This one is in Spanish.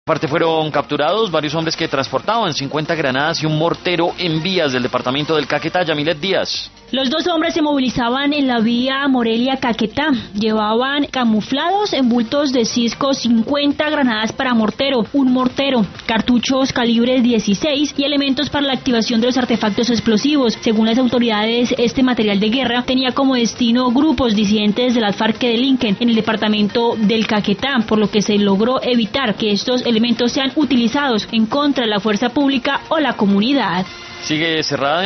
Aparte fueron capturados varios hombres que transportaban 50 granadas y un mortero en vías del departamento del Caquetá. Yamilet Díaz. Los dos hombres se movilizaban en la vía Morelia-Caquetá. Llevaban camuflados en bultos de cisco 50 granadas para mortero, un mortero, cartuchos calibre 16 y elementos para la activación de los artefactos explosivos. Según las autoridades, este material de guerra tenía como destino grupos disidentes de las FARC que delinquen en el departamento del Caquetá, por lo que se logró evitar que estos elementos sean utilizados en contra de la fuerza pública o la comunidad. Sigue cerrada